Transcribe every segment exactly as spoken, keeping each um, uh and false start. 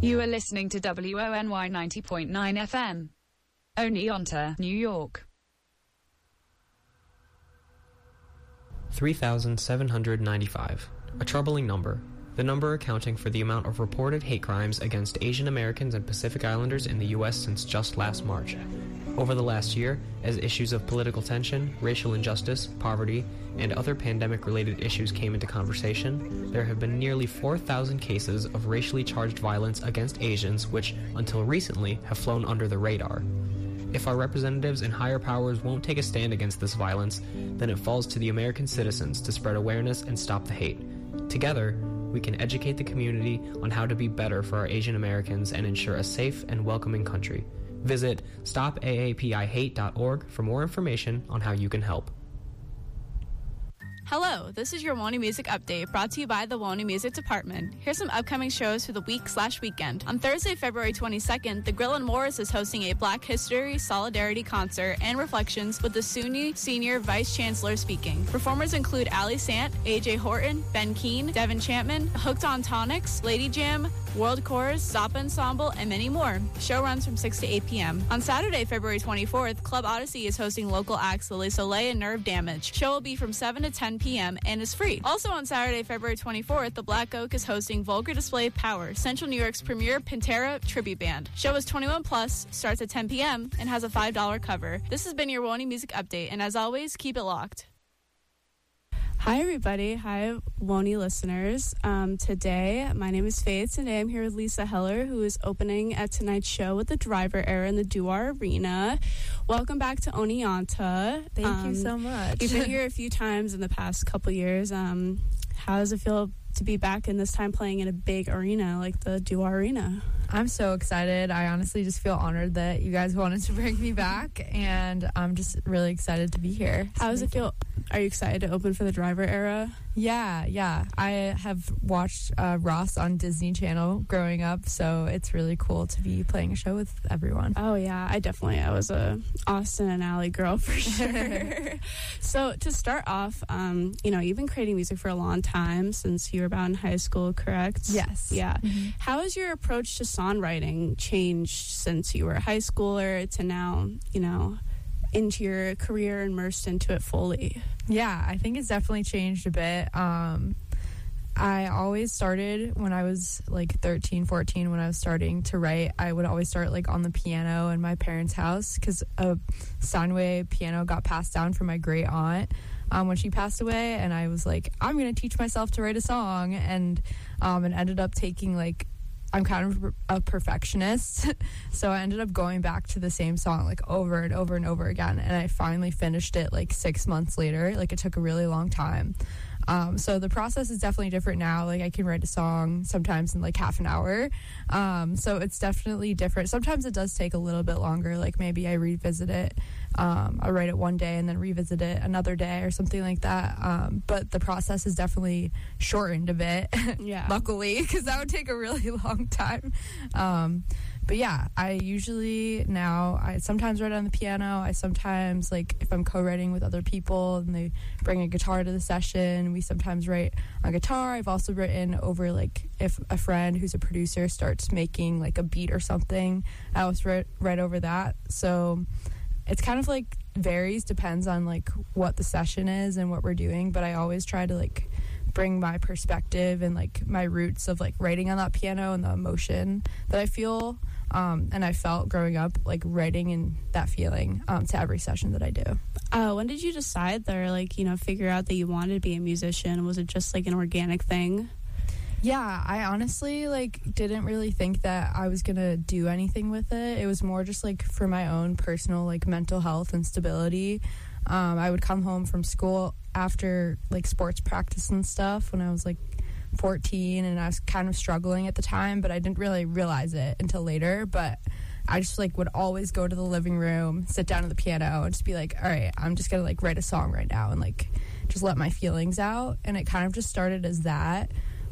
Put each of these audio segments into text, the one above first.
You are listening to W O N Y ninety point nine F M. Oneonta, New York. three thousand seven hundred ninety-five. A troubling number. The number accounting for the amount of reported hate crimes against Asian Americans and Pacific Islanders in the U S since just last March. Over the last year, as issues of political tension, racial injustice, poverty, and other pandemic-related issues came into conversation, there have been nearly four thousand cases of racially charged violence against Asians which, until recently, have flown under the radar. If our representatives and higher powers won't take a stand against this violence, then it falls to the American citizens to spread awareness and stop the hate. Together, we can educate the community on how to be better for our Asian Americans and ensure a safe and welcoming country. Visit stop A A P I hate dot org for more information on how you can help. Hello, this is your Woney Music Update brought to you by the Woney Music Department. Here's some upcoming shows for the week slash weekend. On Thursday, February twenty-second, the Grill and Morris is hosting a Black History Solidarity Concert and Reflections with the S U N Y Senior Vice Chancellor speaking. Performers include Ali Sant, A J Horton, Ben Keane, Devin Chapman, Hooked on Tonics, Lady Jam, World Chorus, Zappa Ensemble, and many more. Show runs from six to eight p.m. On Saturday, February twenty-fourth, Club Odyssey is hosting local acts Lily Soleil and Nerve Damage. Show will be from seven to ten p.m. and is free. Also on Saturday, February twenty-fourth, the Black Oak is hosting Vulgar Display Power, Central New York's premier Pantera tribute band. Show is twenty-one plus, starts at ten p.m., and has a five dollars cover. This has been your Woney Music Update, and as always, keep it locked. Hi, everybody. Hi, Woney listeners. Um, today, my name is Faith. Today, I'm here with Lisa Heller, who is opening at tonight's show with the Driver Era in the Duar Arena. Welcome back to Oneonta. Thank um, you so much. You've been here a few times in the past couple years. Um, how does it feel to be back and this time playing in a big arena like the Duar Arena? I'm so excited. I honestly just feel honored that you guys wanted to bring me back, and I'm just really excited to be here. How does it feel? Are you excited to open for the Driver Era? Yeah, yeah. I have watched uh, Ross on Disney Channel growing up, so it's really cool to be playing a show with everyone. Oh, yeah. I definitely, I was a Austin and Ally girl for sure. So to start off, um, you know, you've been creating music for a long time, since you were about in high school, correct? Yes. Yeah. Mm-hmm. How has your approach to songwriting changed since you were a high schooler to now, you know, into your career, immersed into it fully? Yeah, I think it's definitely changed a bit. Um, I always started when I was like thirteen, fourteen, when I was starting to write. I would always start like on the piano in my parents' house, because a Steinway piano got passed down from my great aunt um, when she passed away, and I was like, I'm going to teach myself to write a song, and um, and ended up taking like, I'm kind of a perfectionist, so I ended up going back to the same song like over and over and over again, and I finally finished it like six months later. Like, it took a really long time. Um, so the process is definitely different now. Like, I can write a song sometimes in like half an hour. Um, so it's definitely different. Sometimes it does take a little bit longer. Like, maybe I revisit it. Um, I write it one day and then revisit it another day or something like that. Um, but the process is definitely shortened a bit. Yeah. Luckily, because that would take a really long time. Um, but yeah, I usually now, I sometimes write on the piano. I sometimes, like, if I'm co-writing with other people and they bring a guitar to the session, we sometimes write on guitar. I've also written over, like, if a friend who's a producer starts making, like, a beat or something, I always write right over that. So it's kind of, like, varies, depends on, like, what the session is and what we're doing. But I always try to, like, bring my perspective and, like, my roots of, like, writing on that piano and the emotion that I feel um, and I felt growing up, like, writing in that feeling um, to every session that I do. Uh, when did you decide there, like, you know, figure out that you wanted to be a musician? Was it just, like, an organic thing? Yeah, I honestly, like, didn't really think that I was gonna do anything with it. It was more just, like, for my own personal, like, mental health and stability. Um, I would come home from school after, like, sports practice and stuff when I was, like, fourteen, and I was kind of struggling at the time, but I didn't really realize it until later. But I just, like, would always go to the living room, sit down at the piano, and just be like, all right, I'm just gonna, like, write a song right now and, like, just let my feelings out. And it kind of just started as that.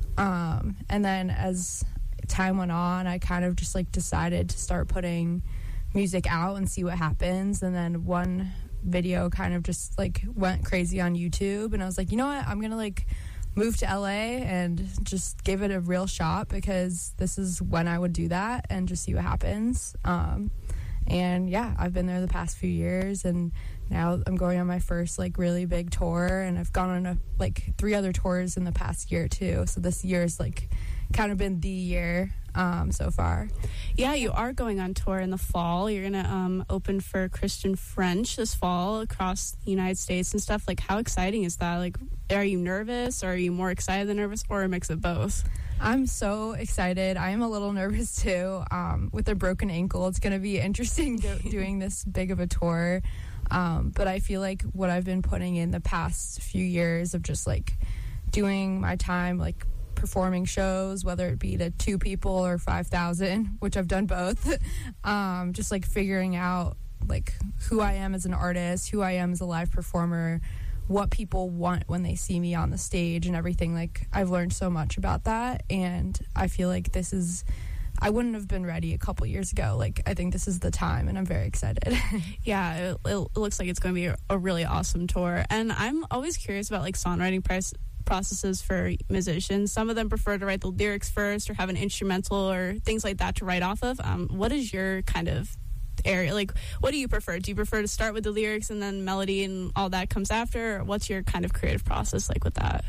Um, and then as time went on, I kind of just, like, decided to start putting music out and see what happens. And then one video kind of just, like, went crazy on YouTube, and I was like, you know what, I'm gonna, like, moved to L A and just give it a real shot, because this is when I would do that and just see what happens. Um, and yeah, I've been there the past few years, and now I'm going on my first like really big tour, and I've gone on a, like three other tours in the past year too. So this year's like kind of been the year um, so far. Yeah, you are going on tour in the fall. You're going to um, open for Christian French this fall across the United States and stuff. Like, how exciting is that? Like, are you nervous, or are you more excited than nervous, or a mix of both? I'm so excited. I am a little nervous too. Um, with a broken ankle, it's going to be interesting do- doing this big of a tour. Um, but I feel like what I've been putting in the past few years of just like doing my time, like performing shows, whether it be to two people or five thousand, which I've done both, um, just like figuring out like who I am as an artist, who I am as a live performer, what people want when they see me on the stage and everything. Like, I've learned so much about that, and I feel like this is, I wouldn't have been ready a couple years ago. Like, I think this is the time, and I'm very excited. Yeah, it, it looks like it's going to be a, a really awesome tour. And I'm always curious about like songwriting price processes for musicians. Some of them prefer to write the lyrics first, or have an instrumental or things like that to write off of. Um, what is your kind of area? Like, what do you prefer? Do you prefer to start with the lyrics and then melody and all that comes after? Or what's your kind of creative process like with that?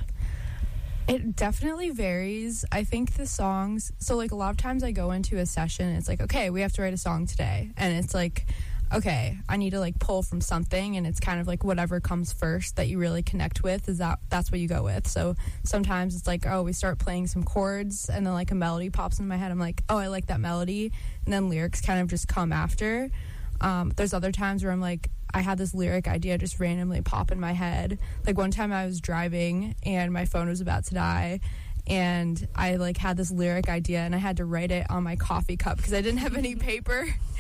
It definitely varies. I think the songs, so like a lot of times I go into a session and it's like, okay, we have to write a song today. And it's like, okay, I need to like pull from something, and it's kind of like whatever comes first that you really connect with, is that that's what you go with. So sometimes it's like, oh, we start playing some chords, and then like a melody pops in my head. I'm like, oh, I like that melody, and then lyrics kind of just come after. Um, there's other times where I'm like, I had this lyric idea just randomly pop in my head. Like one time I was driving and my phone was about to die, and I like had this lyric idea, and I had to write it on my coffee cup because I didn't have any paper.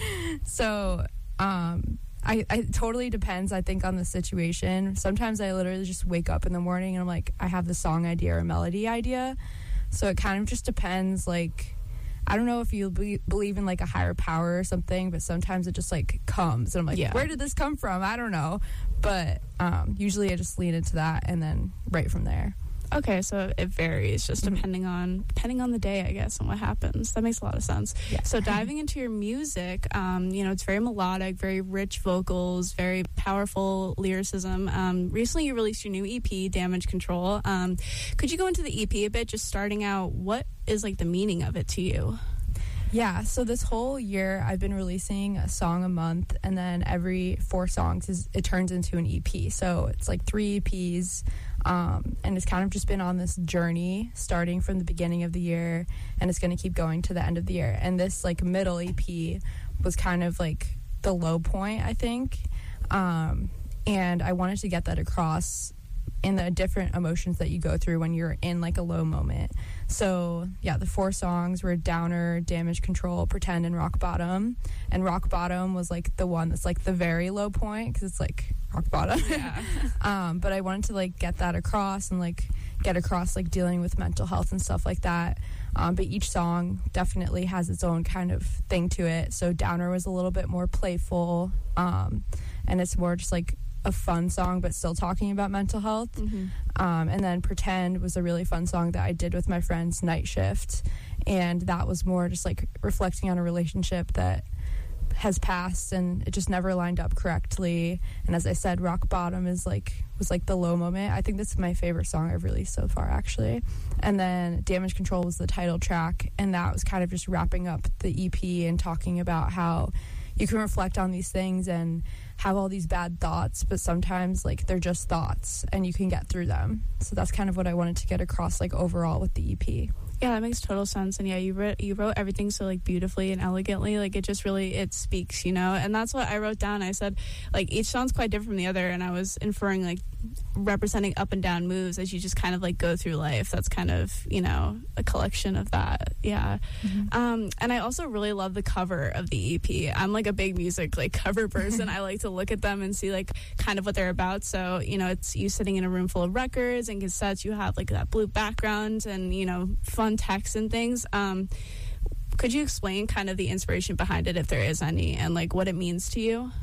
So um, I, I totally depends, I think, on the situation. Sometimes I literally just wake up in the morning and I'm like, I have the song idea or melody idea. So it kind of just depends. Like, I don't know if you be- believe in like a higher power or something, but sometimes it just like comes, and I'm like, yeah, where did this come from? I don't know. But um, usually I just lean into that and then right from there. Okay, so it varies just mm-hmm. depending on depending on the day, I guess, and what happens. That makes a lot of sense. Yeah. So diving into your music, um, you know, it's very melodic, very rich vocals, very powerful lyricism. Um, recently, you released your new E P, Damage Control. Um, could you go into the E P a bit, just starting out? What is like the meaning of it to you? Yeah, so this whole year I've been releasing a song a month, and then every four songs is it turns into an E P. So it's like three E Ps. Um, and it's kind of just been on this journey starting from the beginning of the year, and it's going to keep going to the end of the year. And this like middle E P was kind of like the low point, I think. Um, and I wanted to get that across in the different emotions that you go through when you're in like a low moment. So yeah, the four songs were Downer, Damage Control, Pretend, and Rock Bottom. And Rock Bottom was like the one that's like the very low point, because it's like rock bottom. Yeah. um, but I wanted to like get that across, and like get across like dealing with mental health and stuff like that. Um, but each song definitely has its own kind of thing to it. So Downer was a little bit more playful, um, and it's more just like a fun song, but still talking about mental health. Mm-hmm. Um, and then Pretend was a really fun song that I did with my friends Night Shift, and that was more just like reflecting on a relationship that has passed and it just never lined up correctly. And as I said, Rock Bottom is like was like the low moment. I think this is my favorite song I've released so far, actually. And then Damage Control was the title track, and that was kind of just wrapping up the E P and talking about how you can reflect on these things and have all these bad thoughts, but sometimes like they're just thoughts and you can get through them. So that's kind of what I wanted to get across like overall with the E P. Yeah, that makes total sense. And yeah, you wrote you wrote everything so like beautifully and elegantly. Like it just really it speaks, you know. And that's what I wrote down. I said like each song's quite different from the other, and I was inferring like representing up and down moves as you just kind of like go through life. That's kind of, you know, a collection of that. Yeah. Mm-hmm. Um, and I also really love the cover of the E P. I'm like a big music like cover person. I like to look at them and see like kind of what they're about. So, you know, it's you sitting in a room full of records and cassettes. You have like that blue background and, you know, fun text and things. Um, could you explain kind of the inspiration behind it, if there is any, and like what it means to you?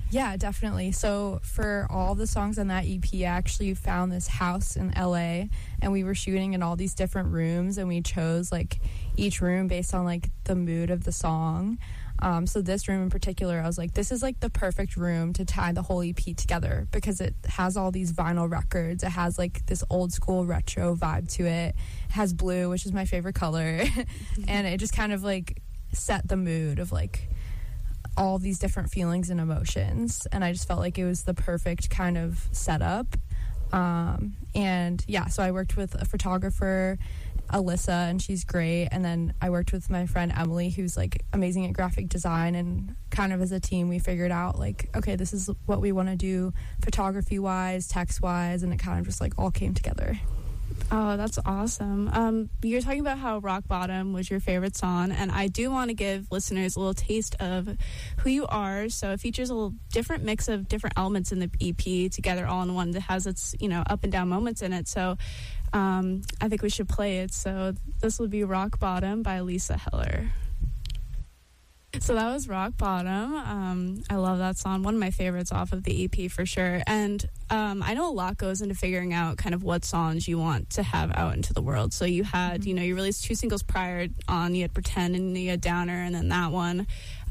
Yeah, definitely. So for all the songs on that E P, I actually found this house in L A, and we were shooting in all these different rooms, and we chose like each room based on like the mood of the song. Um, so this room in particular, I was like, this is like the perfect room to tie the whole E P together, because it has all these vinyl records. It has like this old school retro vibe to it. It has blue, which is my favorite color. And it just kind of like set the mood of like all these different feelings and emotions. And I just felt like it was the perfect kind of setup. Um, and yeah, so I worked with a photographer, Alyssa, and she's great. And then I worked with my friend Emily, who's like amazing at graphic design, and kind of as a team we figured out like, okay, this is what we want to do photography wise, text wise, and it kind of just like all came together. Oh, that's awesome. Um, you're talking about how Rock Bottom was your favorite song, and I do want to give listeners a little taste of who you are. So it features a little different mix of different elements in the E P together all in one that has its, you know, up and down moments in it. So um, I think we should play it. So this will be Rock Bottom by Lisa Heller. So that was Rock Bottom. Um, I love that song. One of my favorites off of the E P for sure. And um, I know a lot goes into figuring out kind of what songs you want to have out into the world. So you had, you know, you released two singles prior on. You had Pretend and you had Downer, and then that one.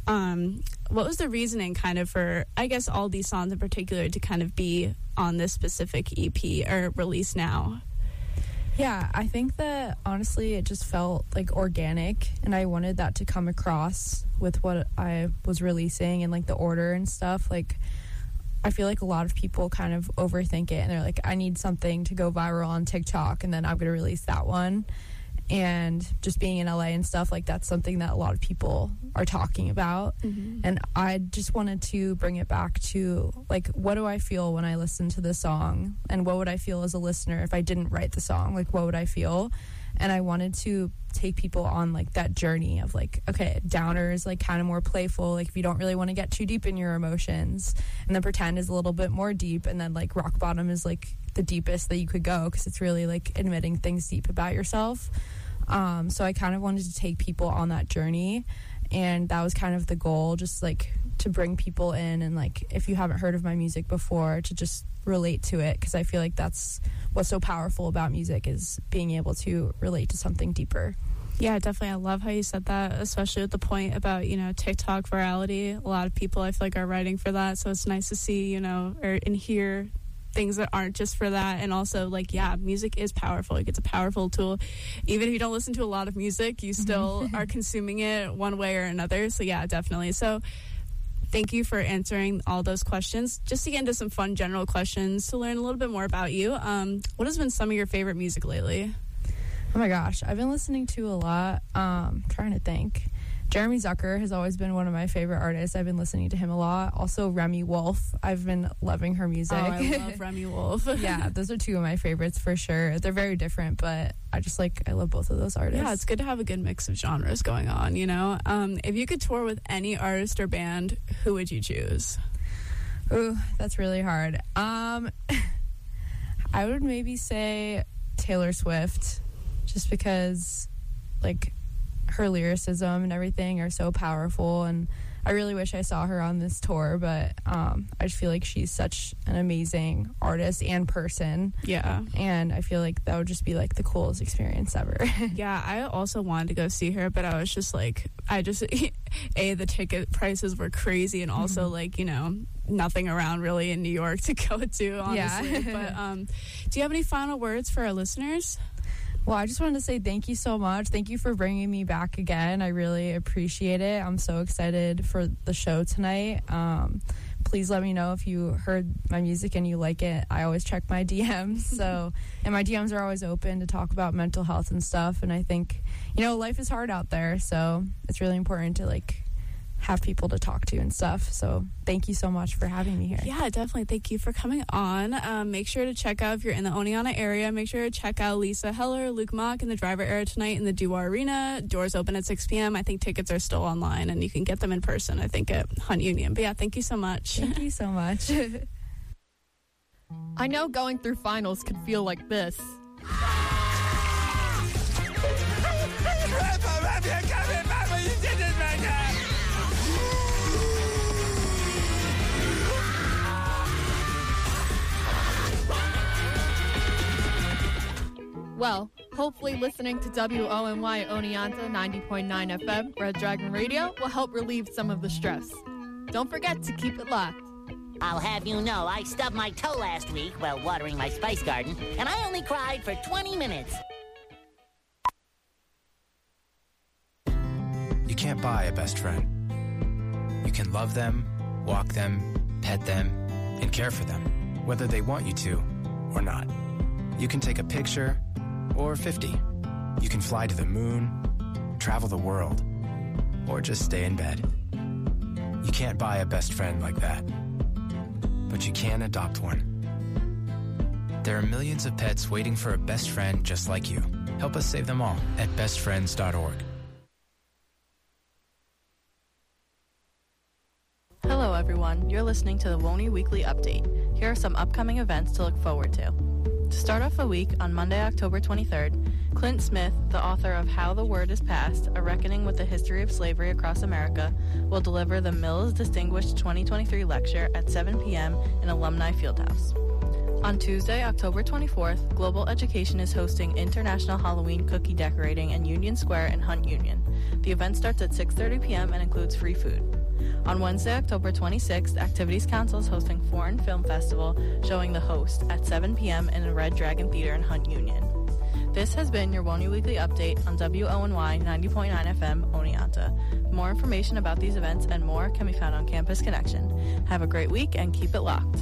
Um, what was the reasoning kind of for, I guess, all these songs in particular to kind of be on this specific E P or release now? Yeah, I think that honestly it just felt like organic, and I wanted that to come across with what I was releasing and like the order and stuff. Like I feel like a lot of people kind of overthink it, and they're like, I need something to go viral on TikTok and then I'm going to release that one. And just being in L A and stuff, like that's something that a lot of people are talking about. Mm-hmm. And I just wanted to bring it back to like, what do I feel when I listen to the song, and what would I feel as a listener if I didn't write the song? Like, what would I feel? And I wanted to take people on like that journey of like, okay, Downer is like kind of more playful, like if you don't really want to get too deep in your emotions, and then Pretend is a little bit more deep, and then like Rock Bottom is like the deepest that you could go, because it's really like admitting things deep about yourself. Um, so I kind of wanted to take people on that journey, and that was kind of the goal, just like to bring people in, and like if you haven't heard of my music before, to just relate to it, because I feel like that's what's so powerful about music, is being able to relate to something deeper. Yeah, definitely. I love how you said that, especially with the point about, you know, TikTok virality. A lot of people I feel like are writing for that, so it's nice to see, you know, or and hear things that aren't just for that. And also, like, yeah, music is powerful. Like, it's a powerful tool. Even if you don't listen to a lot of music, you still are consuming it one way or another. So yeah, definitely. So thank you for answering all those questions. Just to get into some fun general questions to learn a little bit more about you, um what has been some of your favorite music lately? Oh my gosh, I've been listening to a lot. um trying to think. Jeremy Zucker has always been one of my favorite artists. I've been listening to him a lot. Also, Remy Wolf. I've been loving her music. Oh, I love Remy Wolf. Yeah, those are two of my favorites for sure. They're very different, but I just like, I love both of those artists. Yeah, it's good to have a good mix of genres going on, you know? Um, if you could tour with any artist or band, who would you choose? Ooh, that's really hard. Um, I would maybe say Taylor Swift, just because, like, her lyricism and everything are so powerful, and I really wish I saw her on this tour, but um, I just feel like she's such an amazing artist and person. Yeah. And I feel like that would just be like the coolest experience ever. Yeah, I also wanted to go see her, but I was just like, I just, A, the ticket prices were crazy, and also mm-hmm. like, you know, nothing around really in New York to go to, honestly. Yeah. But um, do you have any final words for our listeners? Well, I just wanted to say thank you so much. Thank you for bringing me back again. I really appreciate it. I'm so excited for the show tonight. Um, please let me know if you heard my music and you like it. I always check my D Ms. So, and my D Ms are always open to talk about mental health and stuff. And I think, you know, life is hard out there. So it's really important to, like, have people to talk to and stuff. So thank you so much for having me here. Yeah, definitely. Thank you for coming on. Um, make sure to check out, if you're in the Oneonta area, make sure to check out Lisa Heller, Luke Mock, and the Driver Era tonight in the Dewar Arena. Doors open at six p.m. I think tickets are still online, and you can get them in person, I think, at Hunt Union. But yeah, thank you so much. Thank you so much. I know going through finals could feel like this. well. Hopefully listening to W O N Y Oneonta ninety point nine F M, Red Dragon Radio, will help relieve some of the stress. Don't forget to keep it locked. I'll have you know I stubbed my toe last week while watering my spice garden, and I only cried for twenty minutes. You can't buy a best friend. You can love them, walk them, pet them, and care for them, whether they want you to or not. You can take a picture or fifty. You can fly to the moon, travel the world, or just stay in bed. You can't buy a best friend like that, but you can adopt one. There are millions of pets waiting for a best friend just like you. Help us save them all at best friends dot org. Hello everyone, you're listening to the W O N Y Weekly Update. Here are some upcoming events to look forward to. To start off the week, on Monday, October twenty-third, Clint Smith, the author of How the Word is Passed, A Reckoning with the History of Slavery Across America, will deliver the Mills Distinguished twenty twenty-three lecture at seven p.m. in Alumni Fieldhouse. On Tuesday, October twenty-fourth, Global Education is hosting International Halloween Cookie Decorating in Union Square in Hunt Union. The event starts at six thirty p.m. and includes free food. On Wednesday, October twenty-sixth, Activities Council is hosting Foreign Film Festival showing The Host at seven p.m. in the Red Dragon Theater in Hunt Union. This has been your W O N Y Weekly Update on W O N Y ninety point nine F M, Oneonta. More information about these events and more can be found on Campus Connection. Have a great week and keep it locked.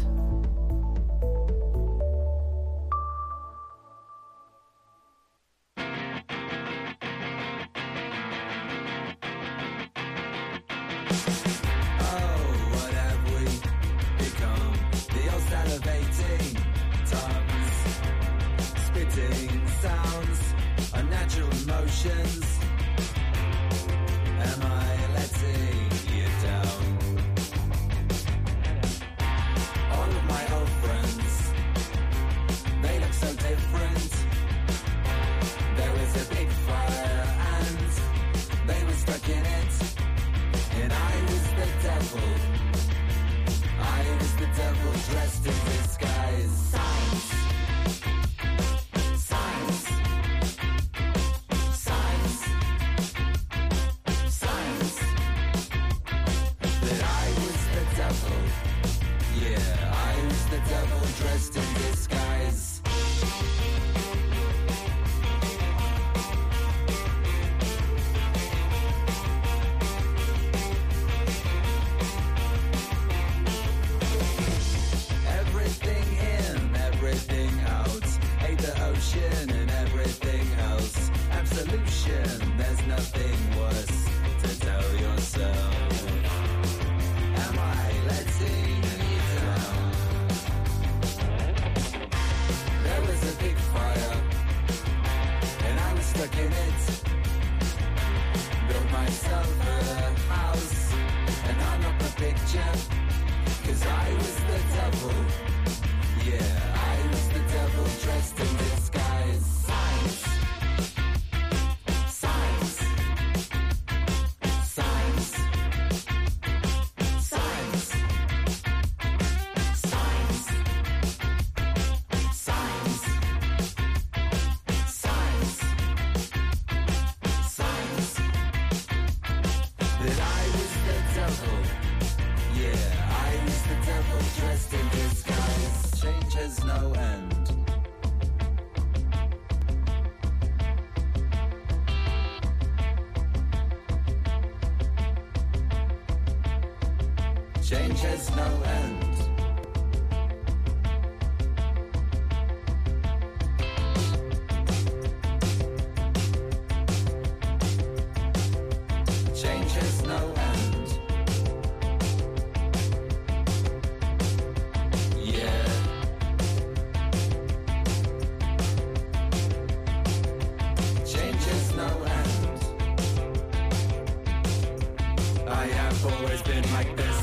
Change has no end. Change has no end. Yeah. Change has no end. I have always been like this.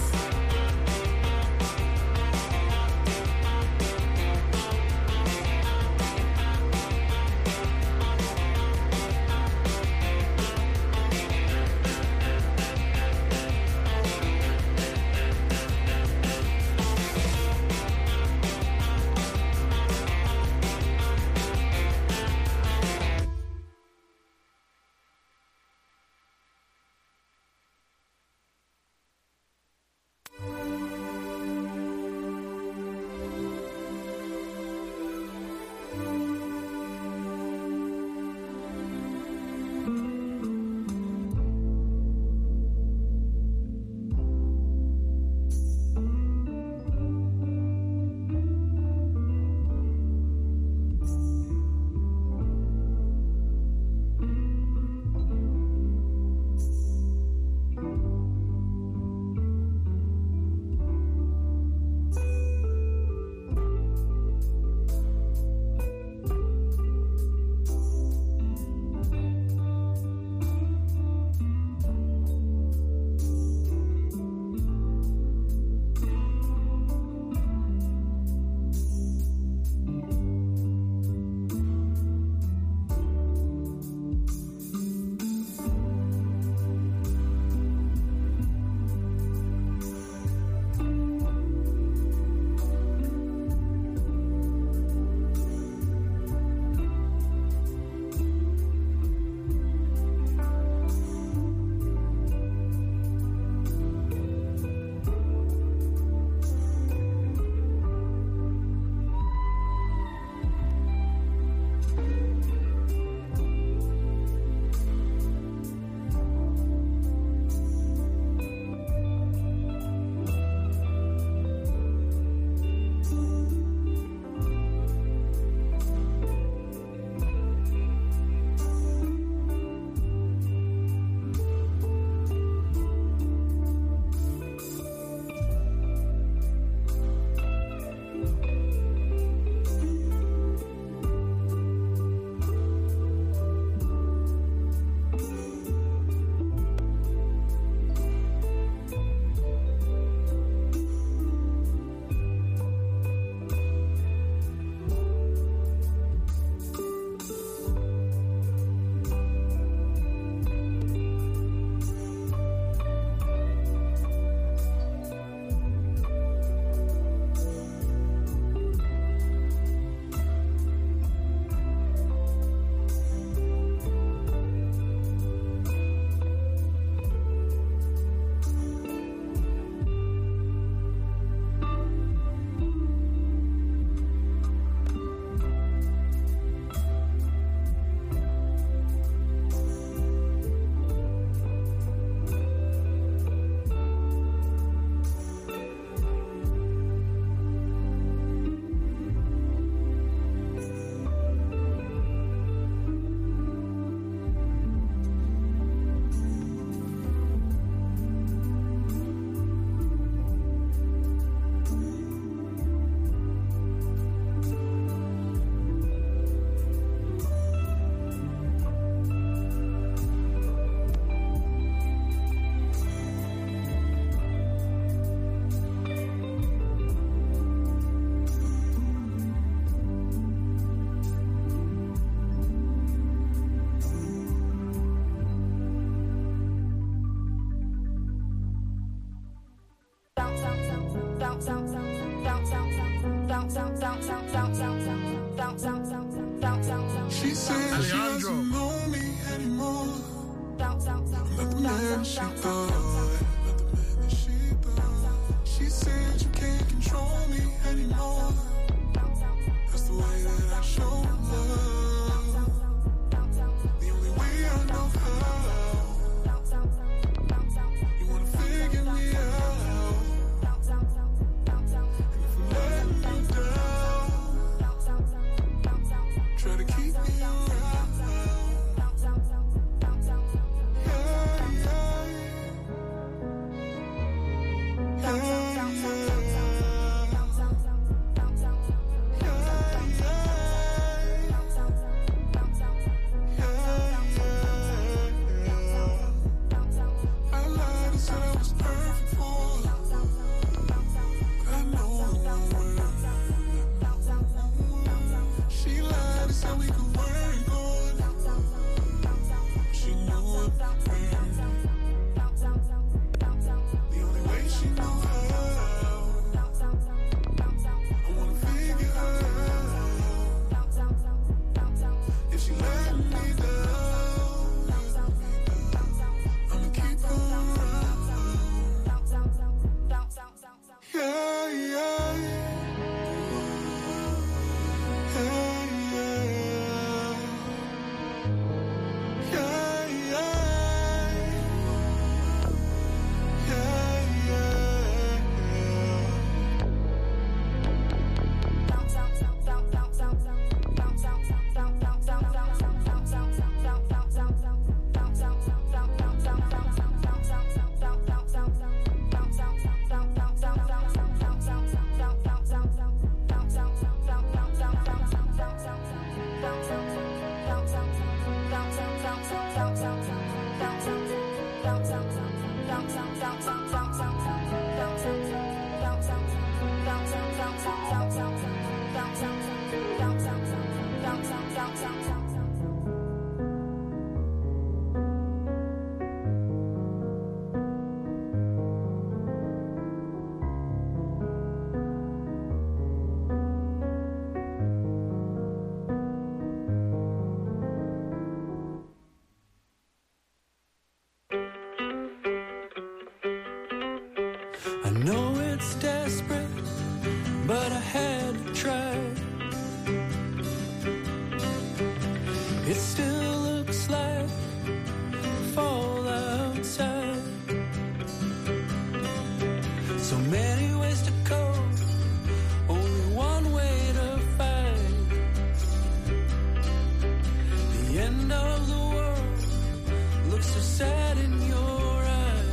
She said she doesn't know me anymore. Not the man she thought. Not the man that she thought. She said you can't control me anymore. That's the way that I show love. The only way I know how. You wanna figure me out. And if I'm letting you down, try to keep me around. Yeah, yeah. Yeah, yeah. I know it's desperate, but I had to try. It still looks like fall outside. So many ways to go, only one way to fight. The end of the world looks so sad in your eyes.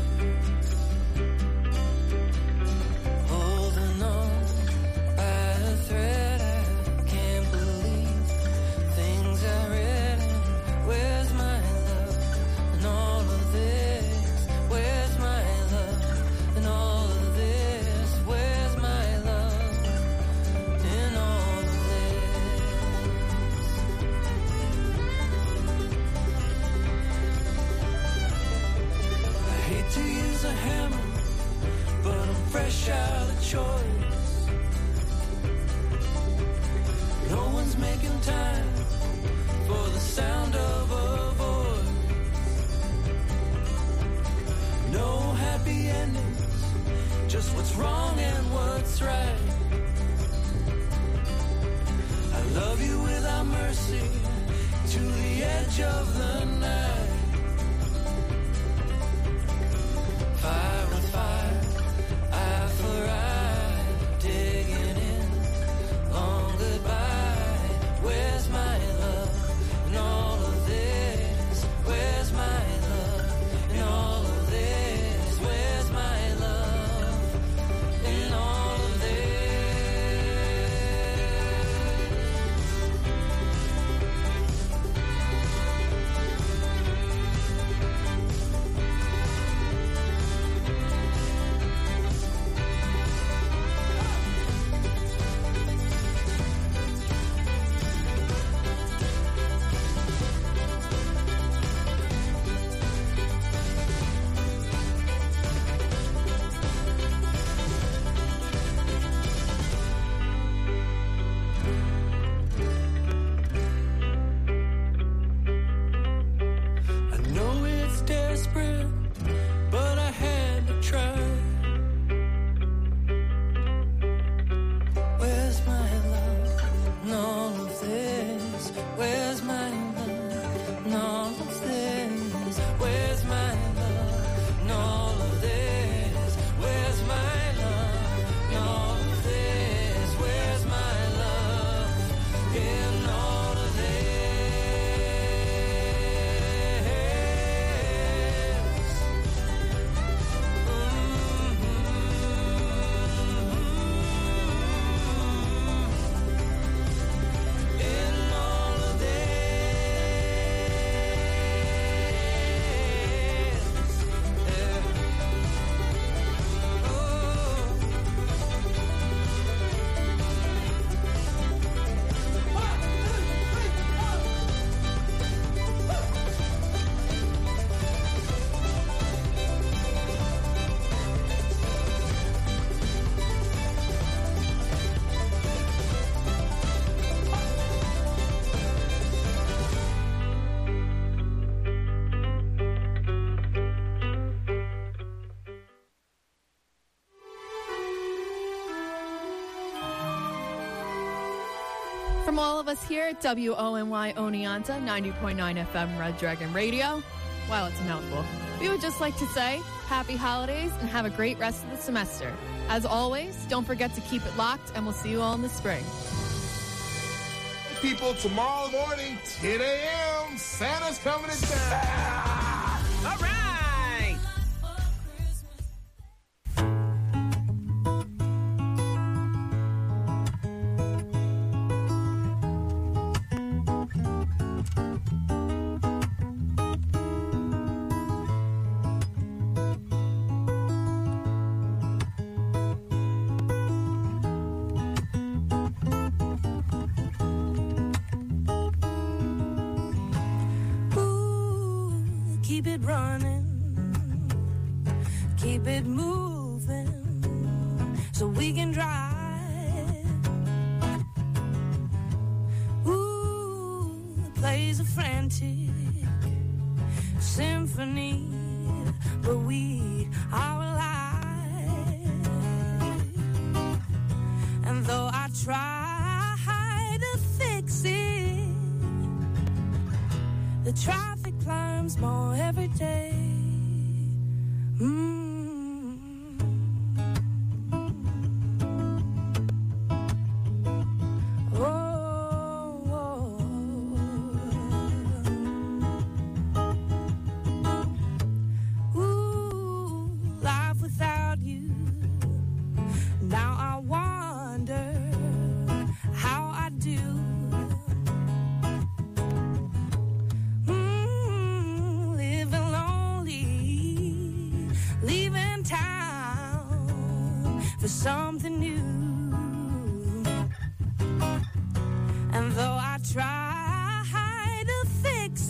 Holding on by a thread, I can't believe things are written. Where's my love and all of this? Where's my love and all of this? Where's my love in all of this? I hate to use a hammer, but I'm fresh out of choice. No one's making time for the sound of a voice. No happy endings, just what's wrong and what's right. I love you without mercy, to the edge of the night. Fire with fire, eye for eye, digging in, long goodbye. Where's my love in all of this? Where's my love in all of this? Where's my love in all of this? From all of us here at W O N Y Oneonta ninety point nine F M Red Dragon Radio, wow, it's a mouthful. We would just like to say happy holidays and have a great rest of the semester. As always, don't forget to keep it locked, and we'll see you all in the spring. People, tomorrow morning, ten a.m., Santa's coming to town. All right. Keep it running, keep it moving, so we can drive. Ooh, the plays a frantic symphony, but we are alive. And though I try to fix it, the traffic climbs more every day. Mm. Oh, oh, oh. Ooh, life without you. Now I wonder how I do. Something new. And though I try to fix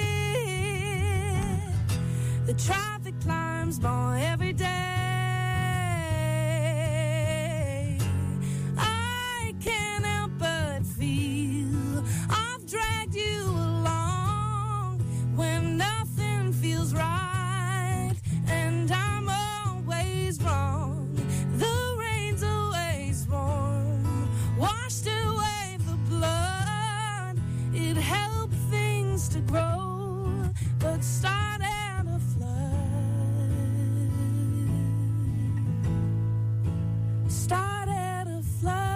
it, the traffic climbs more every day. I can't help but feel I've dragged you along when nothing feels right, and I'm always wrong. Washed away the blood, it helped things to grow, but start at a flood. Start at a flood.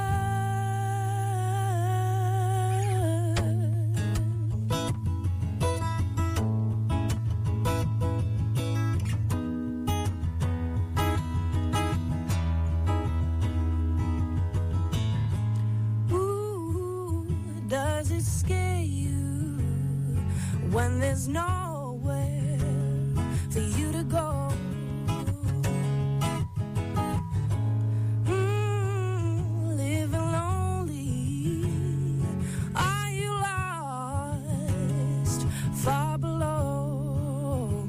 Does it scare you when there's nowhere for you to go? Mm, living lonely, are you lost far below?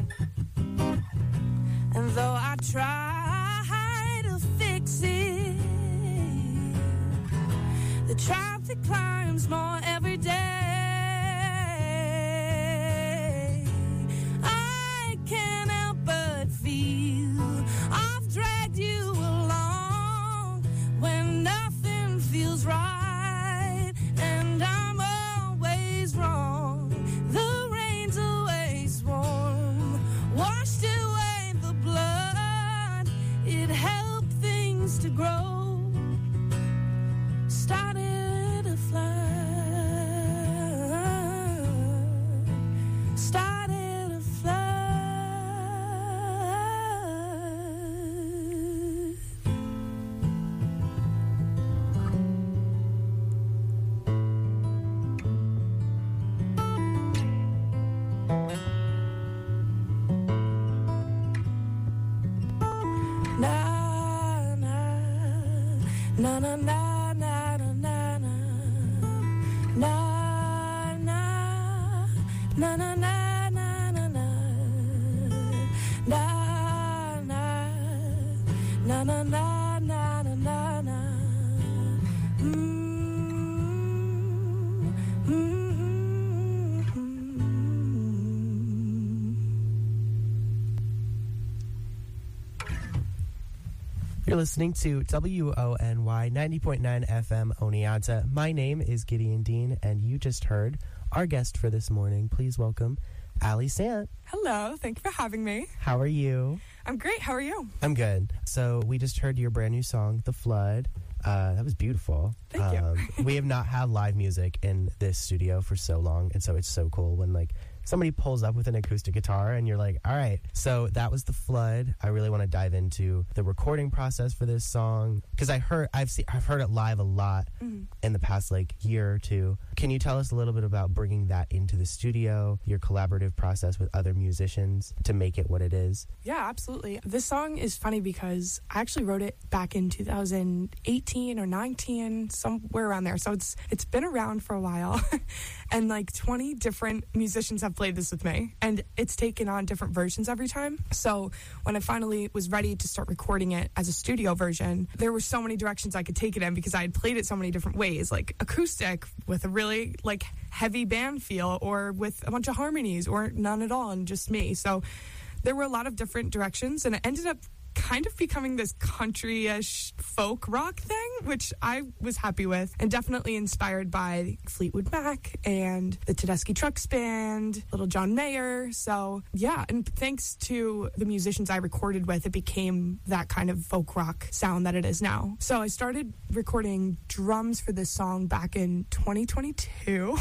And though I try to fix it, the traffic climbs more every day. I can't help but feel I've dragged you along when nothing feels right, and I'm always wrong. The rain's always warm, washed away the blood, it helped things to grow. Started a flood. Started a flood. Na na na na na. Na na na na na na na na na na na na na na na. You're listening to W O N Y ninety point nine F M Oneonta. My name is Gideon Dean, and you just heard our guest for this morning. Please welcome Allie Sant. Hello, thank you for having me. How are you? I'm great, how are you? I'm good. So we just heard your brand new song, The Flood. Uh, that was beautiful. Thank you. Um, we have not had live music in this studio for so long, and so it's so cool when, like, somebody pulls up with an acoustic guitar and you're like, all right. So that was The Flood. I really want to dive into the recording process for this song because I heard I've seen I've heard it live a lot mm-hmm. in the past like year or two. Can you tell us a little bit about bringing that into the studio, your collaborative process with other musicians to make it what it is? Yeah, absolutely. This song is funny because I actually wrote it back in two thousand eighteen or nineteen, somewhere around there. So it's it's been around for a while. And like twenty different musicians have played this with me, and it's taken on different versions every time. So when I finally was ready to start recording it as a studio version, there were so many directions I could take it in because I had played it so many different ways, like acoustic with a really like heavy band feel, or with a bunch of harmonies, or none at all and just me. So there were a lot of different directions, and it ended up kind of becoming this country-ish folk rock thing, which I was happy with, and definitely inspired by Fleetwood Mac and the Tedeschi Trucks Band, Little John Mayer. So yeah, and thanks to the musicians I recorded with, it became that kind of folk rock sound that it is now. So I started recording drums for this song back in twenty twenty-two.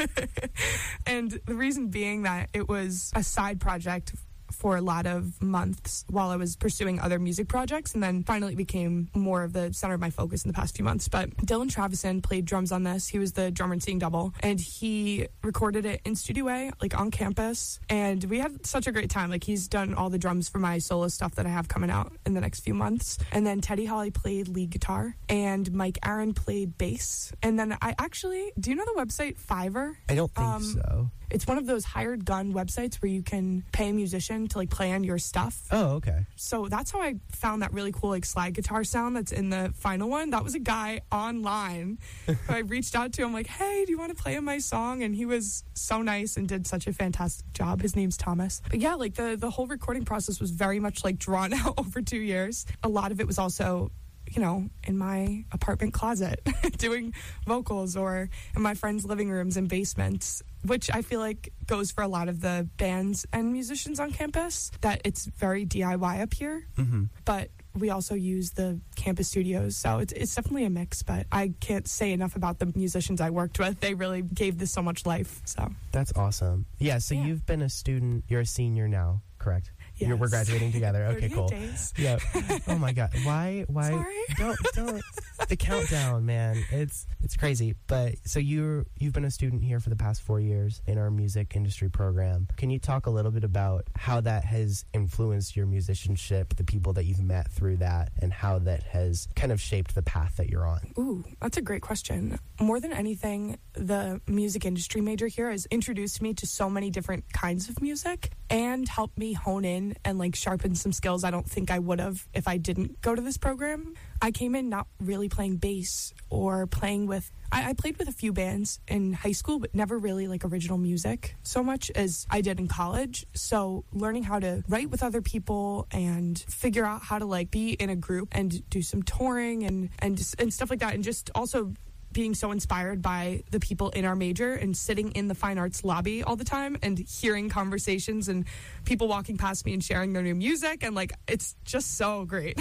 And the reason being that it was a side project for a lot of months while I was pursuing other music projects, and then finally it became more of the center of my focus in the past few months. But Dylan Travison played drums on this. He was the drummer in Seeing Double, and he recorded it in Studio A, like on campus, and we had such a great time. Like, he's done all the drums for my solo stuff that I have coming out in the next few months. And then Teddy Holly played lead guitar, and Mike Aaron played bass. And then I actually, do you know the website Fiverr? I don't think um, so. It's one of those hired gun websites where you can pay a musician to like play on your stuff. Oh, okay. So that's how I found that really cool like slide guitar sound that's in the final one. That was a guy online who I reached out to. I'm like, hey, do you want to play in my song? And he was so nice and did such a fantastic job. His name's Thomas. But yeah, like the, the whole recording process was very much like drawn out over two years. A lot of it was also, you know, in my apartment closet doing vocals, or in my friends' living rooms and basements, which I feel like goes for a lot of the bands and musicians on campus, that it's very D I Y up here. Mm-hmm. But we also use the campus studios, so it's, it's definitely a mix, but I can't say enough about the musicians I worked with. They really gave this so much life. So that's awesome. Yeah, so yeah. You've been a student, you're a senior now, correct? Yes. You're, we're graduating together. Okay, cool. Days. Yeah. Oh my God. Why? Why? Sorry. Don't don't. The countdown, man. It's it's crazy. But so you you've been a student here for the past four years in our music industry program. Can you talk a little bit about how that has influenced your musicianship, the people that you've met through that, and how that has kind of shaped the path that you're on? Ooh, that's a great question. More than anything, the music industry major here has introduced me to so many different kinds of music and helped me hone in and like sharpen some skills I don't think I would have if I didn't go to this program. I came in not really playing bass or playing with, I, I played with a few bands in high school, but never really like original music so much as I did in college. So learning how to write with other people and figure out how to like be in a group and do some touring and, and, and stuff like that. And just also being so inspired by the people in our major and sitting in the fine arts lobby all the time and hearing conversations and people walking past me and sharing their new music, and like it's just so great.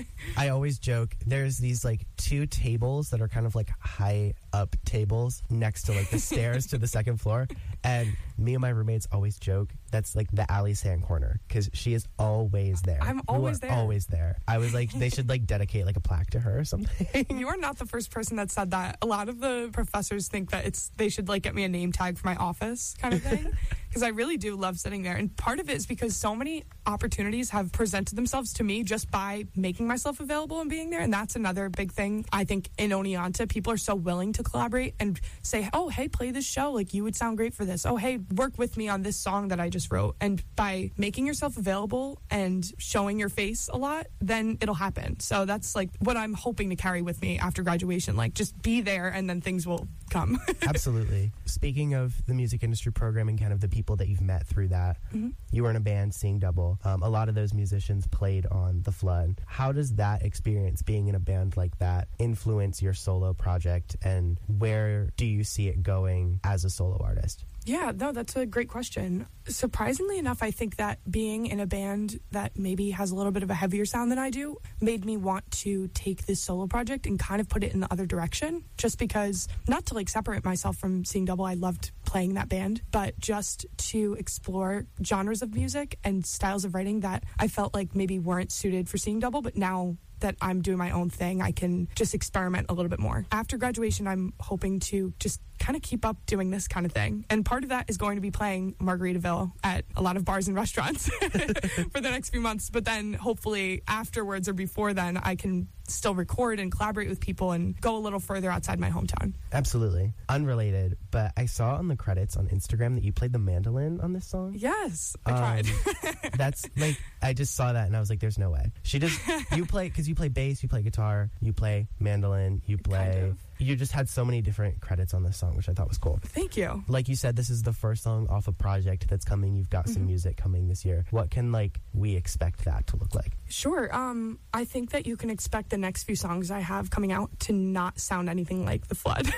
I always joke there's these like two tables that are kind of like high up tables next to like the stairs to the second floor, and me and my roommates always joke that's like the Allie Sant corner because she is always there. I'm always you are there. Always there. I was like, they should like dedicate like a plaque to her or something. You are not the first person that said that. A lot of the professors think that it's they should like get me a name tag for my office kind of thing. Because I really do love sitting there. And part of it is because so many opportunities have presented themselves to me just by making myself available and being there. And that's another big thing, I think, in Oneonta. People are so willing to collaborate and say, oh, hey, play this show. Like, you would sound great for this. Oh, hey, work with me on this song that I just wrote. And by making yourself available and showing your face a lot, then it'll happen. So that's, like, what I'm hoping to carry with me after graduation. Like, just be there and then things will come. Absolutely. Speaking of the music industry program and kind of the people people that you've met through that. Mm-hmm. You were in a band, Seeing Double. Um, a lot of those musicians played on The Flood. How does that experience, being in a band like that, influence your solo project, and where do you see it going as a solo artist? Yeah, no, that's a great question. Surprisingly enough, I think that being in a band that maybe has a little bit of a heavier sound than I do made me want to take this solo project and kind of put it in the other direction, just because, not to like separate myself from Seeing Double, I loved playing that band, but just to explore genres of music and styles of writing that I felt like maybe weren't suited for Seeing Double, but now that I'm doing my own thing, I can just experiment a little bit more. After graduation, I'm hoping to just kind of keep up doing this kind of thing. And part of that is going to be playing Margaritaville at a lot of bars and restaurants for the next few months. But then hopefully afterwards or before then, I can still record and collaborate with people and go a little further outside my hometown. Absolutely. Unrelated, but I saw on the credits on Instagram that you played the mandolin on this song. Yes, I um, tried. That's like, I just saw that and I was like, there's no way. She just, you play, because you play bass, you play guitar, you play mandolin, you play... Kind of. You just had so many different credits on this song, which I thought was cool. Thank you. Like you said, this is the first song off a project that's coming. You've got some Mm-hmm. music coming this year. What can, like, we expect that to look like? Sure. Um, I think that you can expect the next few songs I have coming out to not sound anything like The Flood.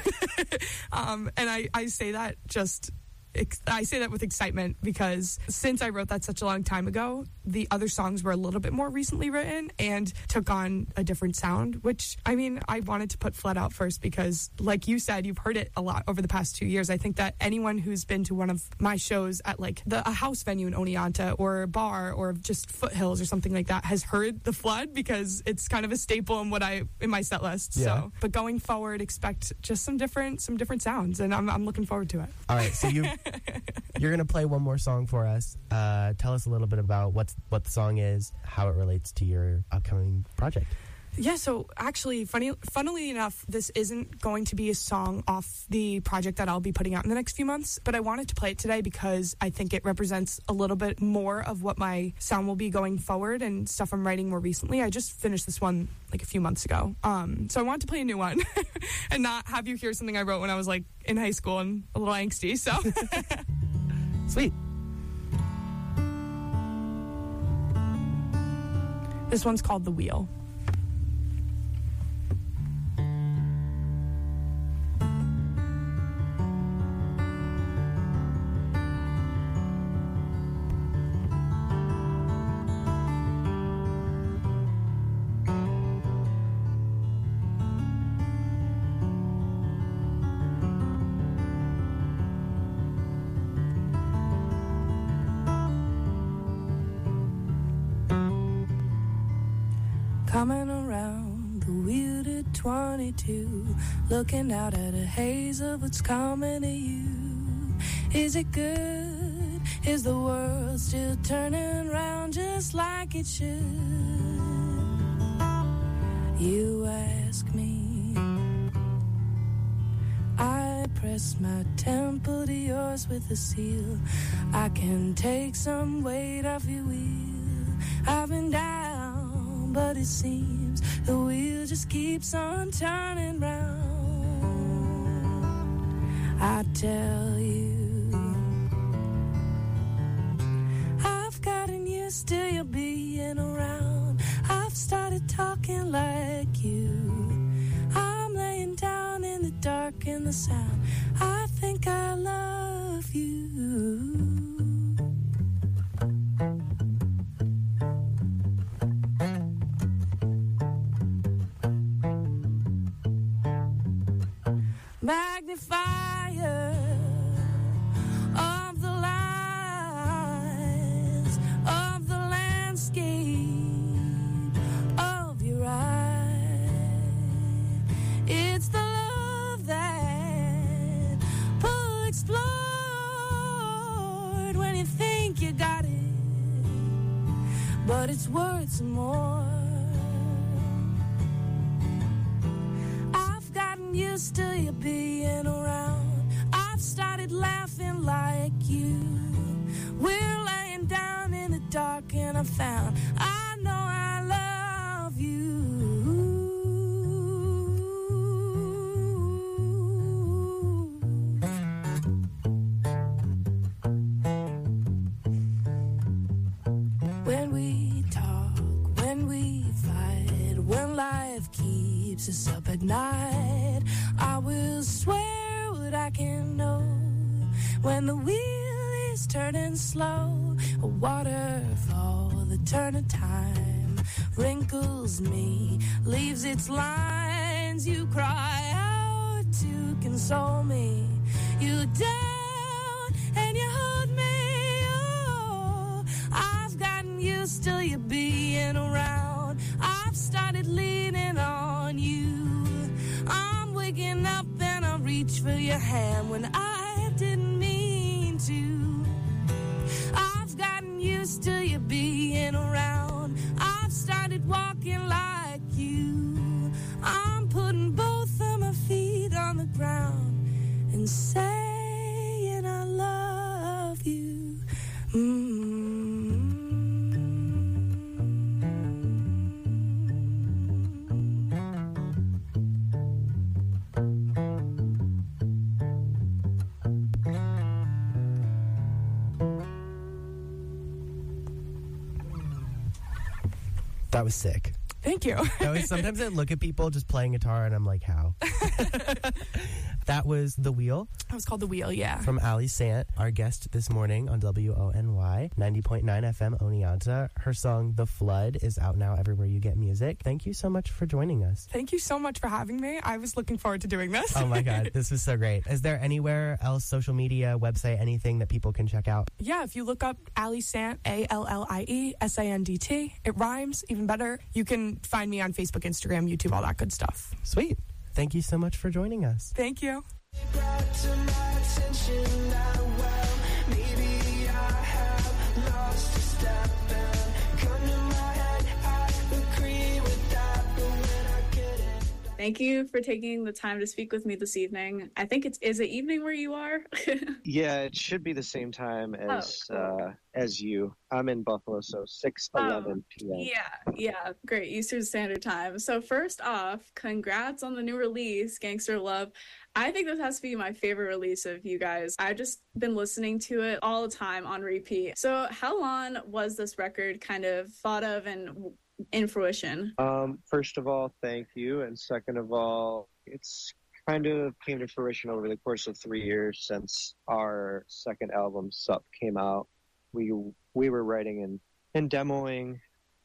um, and I, I say that just... I say that with excitement because since I wrote that such a long time ago, the other songs were a little bit more recently written and took on a different sound, which, I mean, I wanted to put Flood out first because, like you said, you've heard it a lot over the past two years. I think that anyone who's been to one of my shows at, like, the, a house venue in Oneonta or a bar or just Foothills or something like that has heard The Flood because it's kind of a staple in what I in my set list. Yeah. So, but going forward, expect just some different some different sounds, and I'm I'm looking forward to it. All right, so you... You're going to play one more song for us. Uh, tell us a little bit about what's, what the song is, how it relates to your upcoming project. Yeah, so actually, funny, funnily enough, this isn't going to be a song off the project that I'll be putting out in the next few months, but I wanted to play it today because I think it represents a little bit more of what my sound will be going forward and stuff I'm writing more recently. I just finished this one like a few months ago, um, so I wanted to play a new one and not have you hear something I wrote when I was like in high school and a little angsty, so... Sweet. This one's called The Wheel. Coming around the wheel to twenty-two, looking out at a haze of what's coming to you. Is it good? Is the world still turning round just like it should? You ask me. I press my temple to yours with a seal. I can take some weight off your wheel. I've been down, but it seems the wheel just keeps on turning round. I tell you, I've gotten used to you being around. I've started talking like you. I'm laying down in the dark in the sound. I think I love you. Magnifier of the lines of the landscape of your eye. It's the love that pull explored when you think you got it, but it's worth some more. Used to you being around. I've started laughing like you. We're laying down in the dark and I found I know I love you. when life keeps us up at night, I will swear what I can know. When the wheel is turning slow, a waterfall, the turn of time wrinkles me, leaves its lines. You cry out to console me. You down and you hold me. Oh, I've gotten used to you being around. I've started leaning on you. I'm waking up and I reach for your hand when I didn't mean to. I've gotten used to you being around. I've started walking like you. I'm putting both of my feet on the ground and saying I love you. Mm-hmm. That was sick. Thank you. That was, sometimes I look at people just playing guitar and I'm like, how? That was The Wheel. That was called The Wheel, yeah. From Ali Sant, our guest this morning on W O N Y, ninety point nine F M Oneonta. Her song, The Flood, is out now everywhere you get music. Thank you so much for joining us. Thank you so much for having me. I was looking forward to doing this. Oh my God, this was so great. Is there anywhere else, social media, website, anything that people can check out? Yeah, if you look up Ali Sant, A L L I E S A N D T, it rhymes, even better. You can find me on Facebook, Instagram, YouTube, all that good stuff. Sweet. Thank you so much for joining us. Thank you. Brought to my attention that, well, maybe I have lost a step and come to my head, I agree with that, but when I get it. Thank you for taking the time to speak with me this evening. I think it's, is it evening where you are? Yeah, it should be the same time as Oh, cool. uh, as you. I'm in Buffalo, so six eleven p m Yeah, yeah, great. Eastern Standard Time. So first off, congrats on the new release, Gangster Love. I think this has to be my favorite release of you guys. I've just been listening to it all the time on repeat. So how long was this record kind of thought of and in fruition? Um, first of all, thank you, and second of all, it's kind of came to fruition over the course of three years since our second album, Sup, came out. We we were writing and, and demoing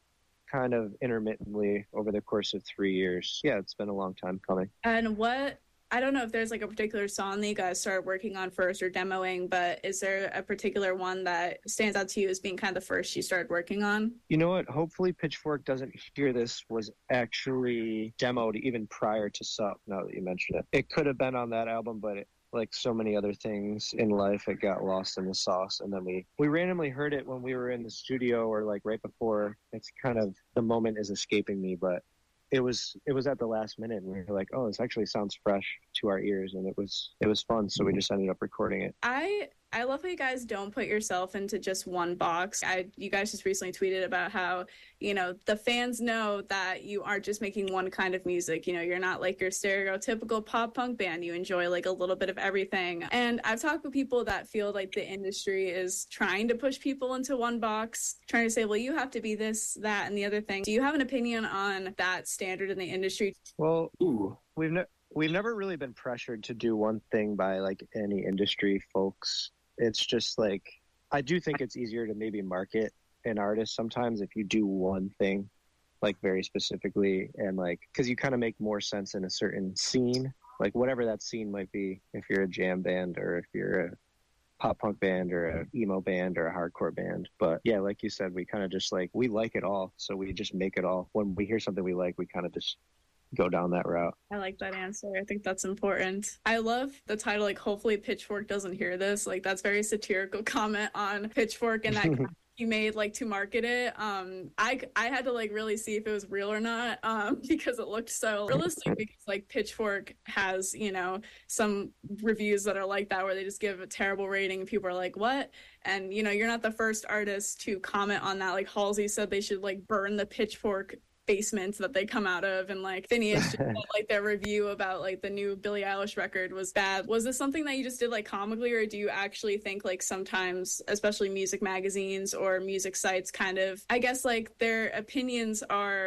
kind of intermittently over the course of three years. Yeah, it's been a long time coming. And what, I don't know if there's like a particular song that you guys started working on first or demoing, but is there a particular one that stands out to you as being kind of the first you started working on? You know what? Hopefully Pitchfork doesn't hear this was actually demoed even prior to Sup, now that you mention it. It could have been on that album, but it, like so many other things in life, it got lost in the sauce. And then we, we randomly heard it when we were in the studio or like right before. It's kind of, the moment is escaping me, but it was it was at the last minute and we were like, oh, this actually sounds fresh to our ears, and it was it was fun, so we just ended up recording it. I I love how you guys don't put yourself into just one box. I you guys just recently tweeted about how, you know, the fans know that you aren't just making one kind of music. You know, you're not like your stereotypical pop punk band. You enjoy like a little bit of everything. And I've talked with people that feel like the industry is trying to push people into one box, trying to say, well, you have to be this, that, and the other thing. Do you have an opinion on that standard in the industry? Well, ooh, we've ne- we've never really been pressured to do one thing by like any industry folks. It's just like, I do think it's easier to maybe market an artist sometimes if you do one thing, like very specifically, and like, because you kind of make more sense in a certain scene, like whatever that scene might be, if you're a jam band or if you're a pop punk band or a emo band or a hardcore band. But yeah, like you said, we kind of just like, we like it all, so we just make it all. When we hear something we like, we kind of just go down that route. I like that answer. I think that's important. I love the title, like, hopefully Pitchfork doesn't hear this. Like, that's very satirical comment on Pitchfork and that you made, like, to market it. Um, I, I had to, like, really see if it was real or not, um, because it looked so realistic, because, like, Pitchfork has, you know, some reviews that are like that, where they just give a terrible rating and people are like, what? And, you know, you're not the first artist to comment on that. Like, Halsey said they should, like, burn the Pitchfork basements that they come out of, and like Phineas just said, like, their review about like the new Billie Eilish record was bad. Was this something that you just did like comically, or do you actually think like sometimes, especially music magazines or music sites, kind of, I guess, like their opinions are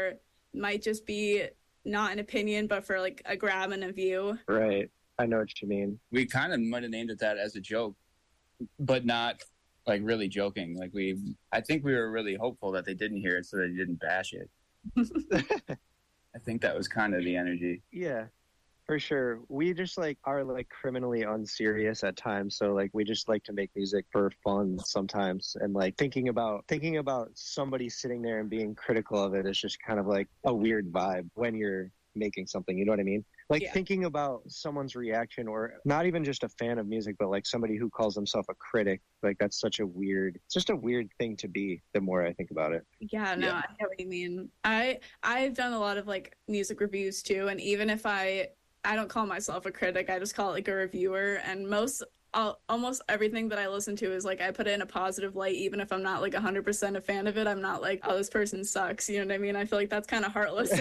might just be not an opinion, but for like a grab and a view. Right. I know what you mean. We kind of might have named it that as a joke, but not like really joking. Like we, I think we were really hopeful that they didn't hear it so they didn't bash it. I think that was kind of the energy. Yeah, for sure. We just like are like criminally unserious at times. So like we just like to make music for fun sometimes. And like thinking about thinking about somebody sitting there and being critical of it is just kind of like a weird vibe when you're making something. You know what I mean? Like yeah. thinking about someone's reaction, or not even just a fan of music, but like somebody who calls himself a critic. Like that's such a weird, it's just a weird thing to be the more I think about it. Yeah, no, yeah. I get what you mean. I, I've done a lot of like music reviews too. And even if I, I don't call myself a critic, I just call it like a reviewer. And most, I'll, almost everything that I listen to is like I put it in a positive light, even if I'm not like one hundred percent a fan of it. I'm not like, oh, this person sucks. You know what I mean? I feel like that's kind of heartless.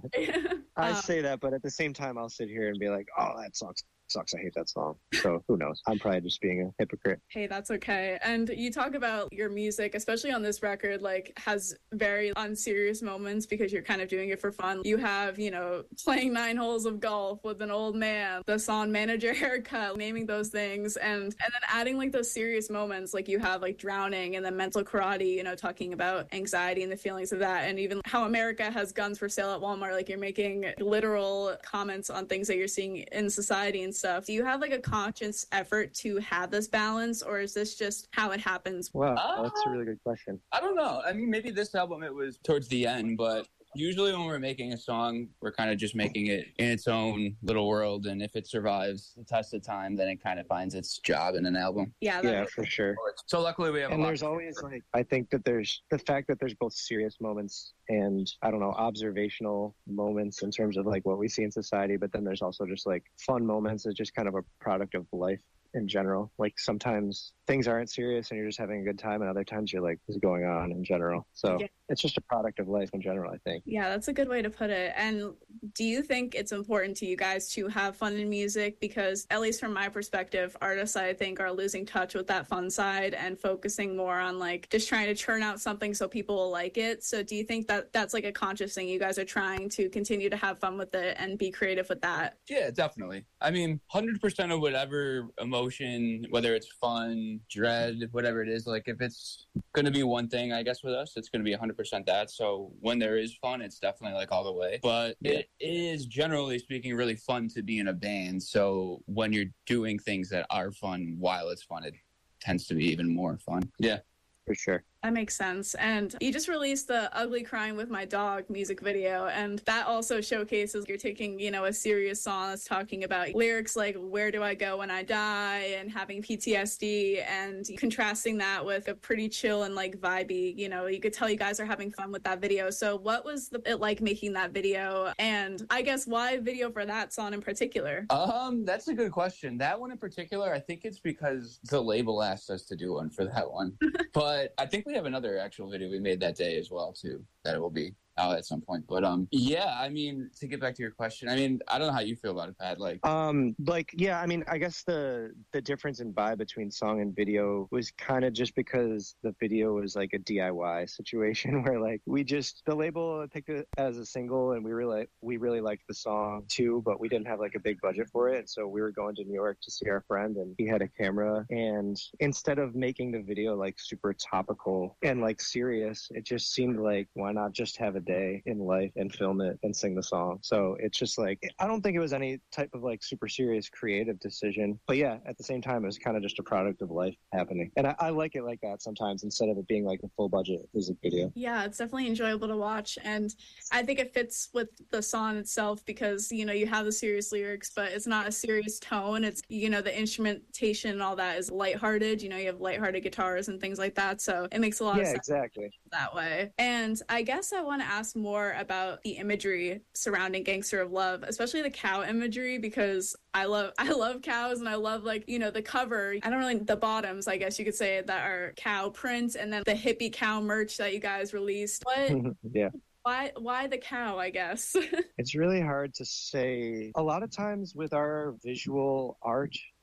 I um, say that, but at the same time, I'll sit here and be like, oh, that sucks. Sucks. I hate that song. So who knows? I'm probably just being a hypocrite. Hey, that's okay. And you talk about your music, especially on this record, like has very unserious moments because you're kind of doing it for fun. You have, you know, playing nine holes of golf with an old man, the song Manager Haircut, naming those things, and and then adding like those serious moments, like you have like Drowning and then Mental Karate, you know, talking about anxiety and the feelings of that, and even how America has guns for sale at Walmart. Like you're making literal comments on things that you're seeing in society and stuff. Do you have like a conscious effort to have this balance, or is this just how it happens? Wow, uh, that's a really good question. I don't know. I mean, maybe this album it was towards the end, but usually when we're making a song, we're kind of just making it in its own little world, and if it survives the test of time, then it kind of finds its job in an album. Yeah, yeah, for sure. So luckily we have and a lot there's always like, I think that there's the fact that there's both serious moments and I don't know, observational moments in terms of like what we see in society, but then there's also just like fun moments. It's just kind of a product of life in general. Like sometimes things aren't serious and you're just having a good time, and other times you're like, what's going on in general? So yeah. It's just a product of life in general, I think. Yeah, that's a good way to put it. And do you think it's important to you guys to have fun in music? Because at least from my perspective, artists I think are losing touch with that fun side and focusing more on like just trying to churn out something so people will like it. So do you think that that's like a conscious thing? You guys are trying to continue to have fun with it and be creative with that? Yeah, definitely. I mean, one hundred percent of whatever emotion, whether it's fun, dread, whatever it is, like if it's going to be one thing, I guess with us, it's going to be one hundred percent that. So when there is fun, it's definitely like all the way. But yeah. It is generally speaking really fun to be in a band. So when you're doing things that are fun while it's fun, it tends to be even more fun. Yeah. For sure. That makes sense. And you just released the Ugly Crying with My Dog music video, and that also showcases you're taking, you know, a serious song that's talking about lyrics like where do I go when I die and having P T S D, and contrasting that with a pretty chill and like vibey, you know, you could tell you guys are having fun with that video. So what was the, it like making that video, and I guess why video for that song in particular? Um, that's a good question. That one in particular, I think it's because the label asked us to do one for that one. But I think we have another actual video we made that day as well too, that it will be out at some point. But um yeah, I mean, to get back to your question, I mean, I don't know how you feel about it, Pat. Like um like yeah, I mean, I guess the the difference in vibe between song and video was kind of just because the video was like a D I Y situation where like we just the label picked it as a single, and we really we really liked the song too, but we didn't have like a big budget for it. So we were going to New York to see our friend, and he had a camera, and instead of making the video like super topical and like serious, it just seemed like, why not just have a day in life and film it and sing the song? So it's just like, I don't think it was any type of like super serious creative decision, but yeah, at the same time it was kind of just a product of life happening, and I, I like it like that sometimes, instead of it being like a full budget music video. Yeah, it's definitely enjoyable to watch, and I think it fits with the song itself because, you know, you have the serious lyrics, but it's not a serious tone. It's, you know, the instrumentation and all that is lighthearted. You know, you have lighthearted guitars and things like that, so it makes a lot yeah, of sense exactly that way. And I guess I want to ask more about the imagery surrounding Gangster of Love, especially the cow imagery, because I love I love cows, and I love, like, you know, the cover, I don't really, the bottoms, I guess you could say, that are cow prints, and then the hippie cow merch that you guys released. What? Yeah. Why why the cow, I guess? It's really hard to say. A lot of times with our visual art,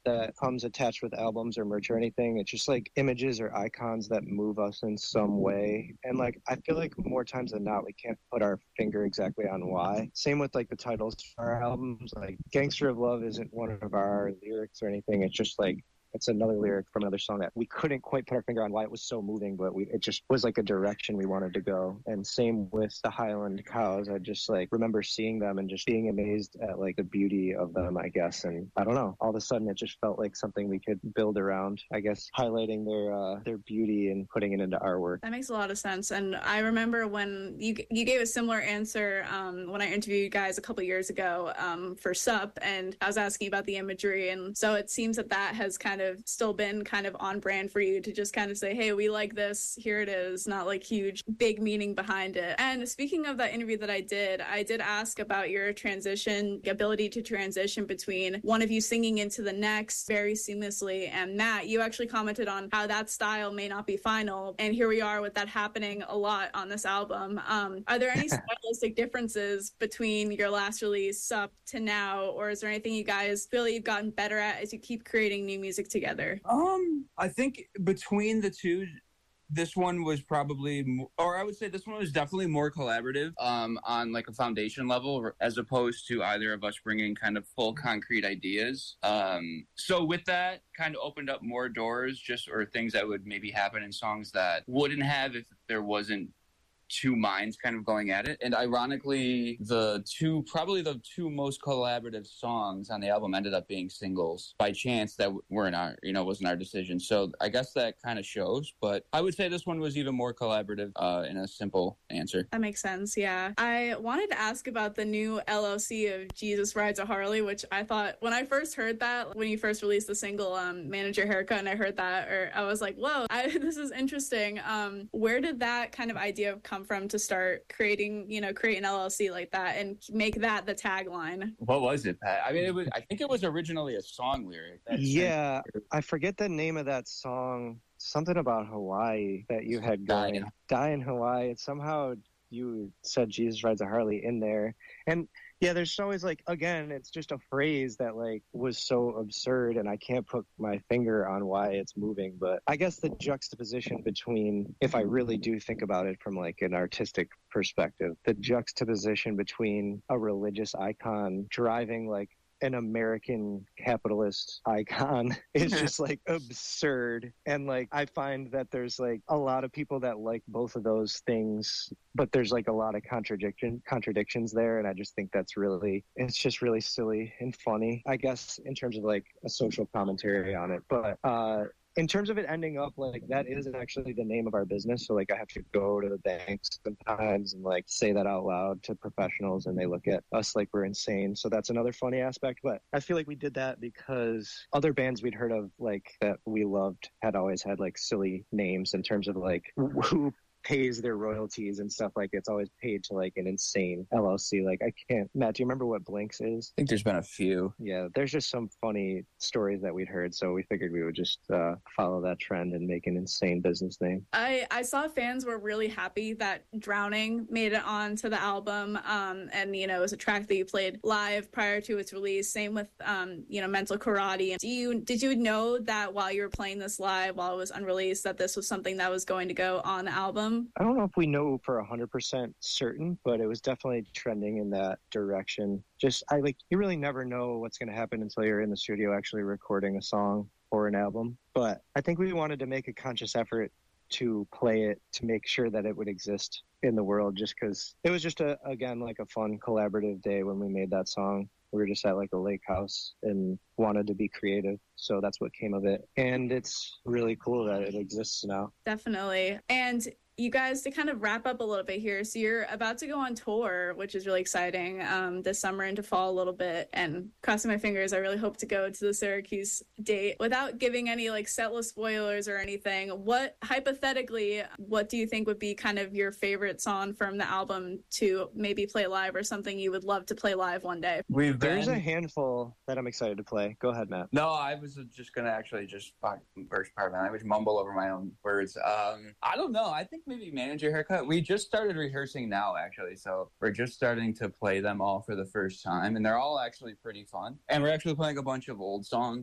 that comes attached with albums or merch or anything. It's just like images or icons that move us in some way. And like, I feel like more times than not, we can't put our finger exactly on why. Same with like the titles for our albums. Like Gangster of Love isn't one of our lyrics or anything. It's just like, it's another lyric from another song that we couldn't quite put our finger on why it was so moving, but we, it just was like a direction we wanted to go. And same with the Highland Cows. I just like remember seeing them and just being amazed at like the beauty of them, I guess. And I don't know, all of a sudden it just felt like something we could build around, I guess, highlighting their uh, their beauty and putting it into our work. That makes a lot of sense. And I remember when you you gave a similar answer um, when I interviewed you guys a couple years ago um, for S U P, and I was asking about the imagery. And so it seems that that has kind of still been kind of on brand for you to just kind of say, hey, we like this, here it is, not like huge big meaning behind it. And speaking of that interview that I did, I did ask about your transition, ability to transition between one of you singing into the next very seamlessly. And Matt, you actually commented on how that style may not be final, and here we are with that happening a lot on this album. Um, are there any stylistic differences between your last release S U P to now, or is there anything you guys feel you've gotten better at as you keep creating new music together? Um, I think between the two, this one was probably, or I would say this one was definitely more collaborative um, on like a foundation level, as opposed to either of us bringing kind of full concrete ideas. Um, so with that, kind of opened up more doors, just or things that would maybe happen in songs that wouldn't have if there wasn't two minds kind of going at it. And ironically, the two probably the two most collaborative songs on the album ended up being singles by chance that weren't our, you know, wasn't our decision. So I guess that kind of shows, but I would say this one was even more collaborative uh, in a simple answer. That makes sense. Yeah. I wanted to ask about the new L L C of Jesus Rides a Harley, which I thought when I first heard that, when you first released the single um, Manager Haircut, and I heard that, or I was like, whoa, I, this is interesting. Um, where did that kind of idea come from to start creating, you know, create an L L C like that and make that the tagline? What was it, Pat? I mean, it was, I think it was originally a song lyric. That's yeah, I forget the name of that song. Something about Hawaii that you had going. Die, Die in Hawaii. It's somehow you said Jesus Rides a Harley in there. And yeah, there's always like, again, it's just a phrase that like was so absurd and I can't put my finger on why it's moving. But I guess the juxtaposition between, if I really do think about it from like an artistic perspective, the juxtaposition between a religious icon driving like an American capitalist icon is just like absurd. And like I find that there's like a lot of people that like both of those things, but there's like a lot of contradiction contradictions there, and I just think that's really, it's just really silly and funny, I guess, in terms of like a social commentary on it. But uh in terms of it ending up like that is actually the name of our business. So like I have to go to the banks sometimes and like say that out loud to professionals, and they look at us like we're insane. So that's another funny aspect. But I feel like we did that because other bands we'd heard of like that we loved had always had like silly names in terms of like who pays their royalties and stuff. Like it's always paid to like an insane L L C. Like I can't, Matt, do you remember what Blinks is? I think there's been a few. Yeah, there's just some funny stories that we'd heard, so we figured we would just uh, follow that trend and make an insane business name. I, I saw fans were really happy that Drowning made it onto the album, um, and you know, it was a track that you played live prior to its release. Same with um, you know, Mental Karate. Do you did you know that while you were playing this live, while it was unreleased, that this was something that was going to go on the album? I don't know if we know for one hundred percent certain, but it was definitely trending in that direction. Just, I like, you really never know what's going to happen until you're in the studio actually recording a song or an album. But I think we wanted to make a conscious effort to play it, to make sure that it would exist in the world, just because it was just, a again, like a fun collaborative day when we made that song. We were just at like a lake house and wanted to be creative. So that's what came of it. And it's really cool that it exists now. Definitely. And you guys, to kind of wrap up a little bit here, so you're about to go on tour, which is really exciting, um, this summer into fall a little bit, and crossing my fingers, I really hope to go to the Syracuse date. Without giving any like setlist spoilers or anything, what, hypothetically, what do you think would be kind of your favorite song from the album to maybe play live, or something you would love to play live one day? We've There's been... a handful that I'm excited to play. Go ahead, Matt. No, I was just going to actually just burst part of my language, mumble over my own words. Um, I don't know. I think maybe Manager Haircut. We just started rehearsing now, actually, so we're just starting to play them all for the first time, and they're all actually pretty fun. And we're actually playing a bunch of old songs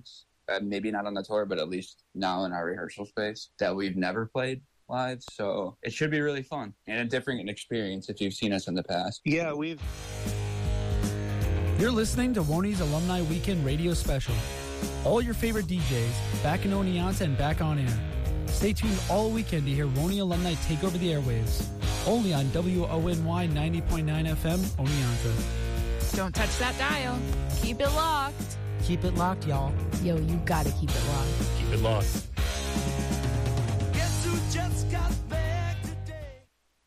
uh, maybe not on the tour, but at least now in our rehearsal space that we've never played live. So it should be really fun and a different experience if you've seen us in the past. Yeah, we've... You're listening to Woney's Alumni Weekend Radio Special. All your favorite D Js back in Oneonta and back on air. Stay tuned all weekend to hear Woney alumni take over the airwaves. Only on W O N Y ninety point nine F M, Oneonta. Don't touch that dial. Keep it locked. Keep it locked, y'all. Yo, you gotta keep it locked. Keep it locked. Guess who just got back today?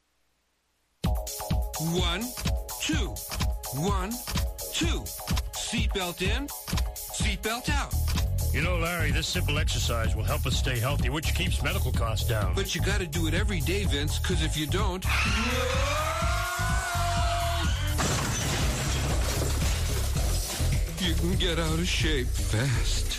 One, two, one, two. Seatbelt in, seatbelt out. You know, Larry, this simple exercise will help us stay healthy, which keeps medical costs down. But you gotta do it every day, Vince, because if you don't... you can get out of shape fast.